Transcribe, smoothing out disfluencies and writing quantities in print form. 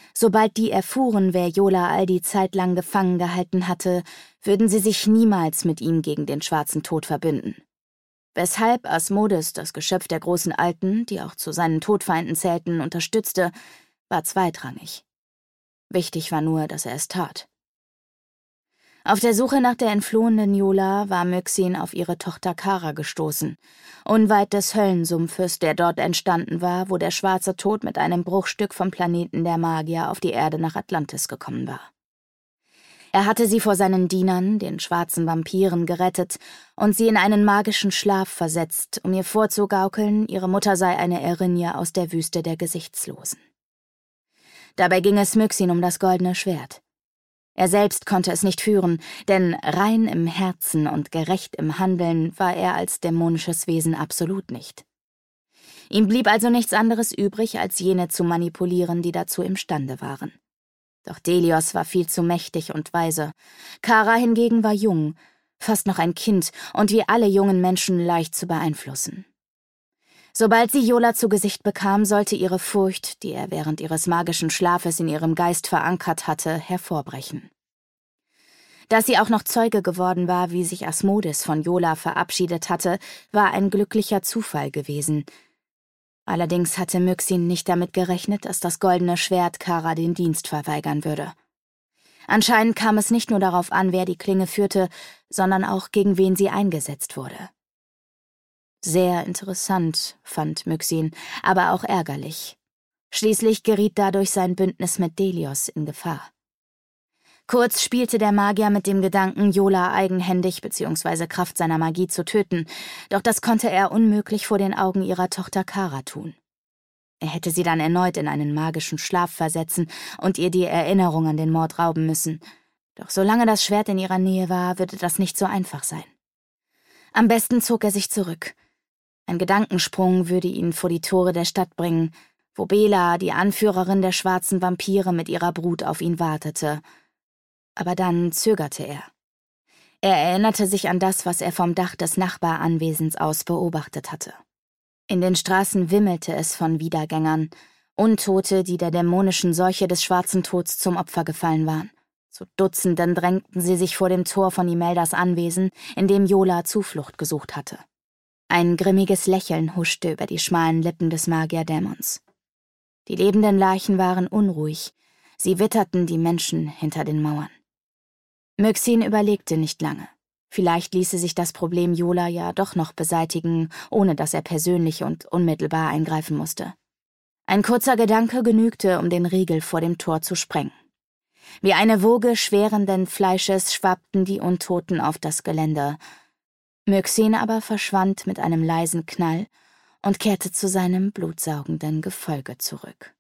Sobald die erfuhren, wer Yola all die Zeit lang gefangen gehalten hatte, würden sie sich niemals mit ihm gegen den schwarzen Tod verbünden. Weshalb Asmodes das Geschöpf der großen Alten, die auch zu seinen Todfeinden zählten, unterstützte, war zweitrangig. Wichtig war nur, dass er es tat. Auf der Suche nach der entflohenen Yola war Myxin auf ihre Tochter Kara gestoßen, unweit des Höllensumpfes, der dort entstanden war, wo der schwarze Tod mit einem Bruchstück vom Planeten der Magier auf die Erde nach Atlantis gekommen war. Er hatte sie vor seinen Dienern, den schwarzen Vampiren, gerettet und sie in einen magischen Schlaf versetzt, um ihr vorzugaukeln, ihre Mutter sei eine Erinnye aus der Wüste der Gesichtslosen. Dabei ging es Myxin um das goldene Schwert. Er selbst konnte es nicht führen, denn rein im Herzen und gerecht im Handeln war er als dämonisches Wesen absolut nicht. Ihm blieb also nichts anderes übrig, als jene zu manipulieren, die dazu imstande waren. Doch Delios war viel zu mächtig und weise. Kara hingegen war jung, fast noch ein Kind und wie alle jungen Menschen leicht zu beeinflussen. Sobald sie Yola zu Gesicht bekam, sollte ihre Furcht, die er während ihres magischen Schlafes in ihrem Geist verankert hatte, hervorbrechen. Dass sie auch noch Zeuge geworden war, wie sich Asmodes von Yola verabschiedet hatte, war ein glücklicher Zufall gewesen. Allerdings hatte Myxin nicht damit gerechnet, dass das goldene Schwert Kara den Dienst verweigern würde. Anscheinend kam es nicht nur darauf an, wer die Klinge führte, sondern auch gegen wen sie eingesetzt wurde. Sehr interessant, fand Myxin, aber auch ärgerlich. Schließlich geriet dadurch sein Bündnis mit Delios in Gefahr. Kurz spielte der Magier mit dem Gedanken, Yola eigenhändig bzw. Kraft seiner Magie zu töten, doch das konnte er unmöglich vor den Augen ihrer Tochter Kara tun. Er hätte sie dann erneut in einen magischen Schlaf versetzen und ihr die Erinnerung an den Mord rauben müssen. Doch solange das Schwert in ihrer Nähe war, würde das nicht so einfach sein. Am besten zog er sich zurück. Ein Gedankensprung würde ihn vor die Tore der Stadt bringen, wo Bela, die Anführerin der schwarzen Vampire, mit ihrer Brut auf ihn wartete. Aber dann zögerte er. Er erinnerte sich an das, was er vom Dach des Nachbaranwesens aus beobachtet hatte. In den Straßen wimmelte es von Wiedergängern, Untote, die der dämonischen Seuche des schwarzen Tods zum Opfer gefallen waren. Zu Dutzenden drängten sie sich vor dem Tor von Imeldas Anwesen, in dem Yola Zuflucht gesucht hatte. Ein grimmiges Lächeln huschte über die schmalen Lippen des Magierdämons. Die lebenden Leichen waren unruhig, sie witterten die Menschen hinter den Mauern. Myxin überlegte nicht lange. Vielleicht ließe sich das Problem Yola ja doch noch beseitigen, ohne dass er persönlich und unmittelbar eingreifen musste. Ein kurzer Gedanke genügte, um den Riegel vor dem Tor zu sprengen. Wie eine Woge schwerenden Fleisches schwappten die Untoten auf das Geländer. Myxin aber verschwand mit einem leisen Knall und kehrte zu seinem blutsaugenden Gefolge zurück.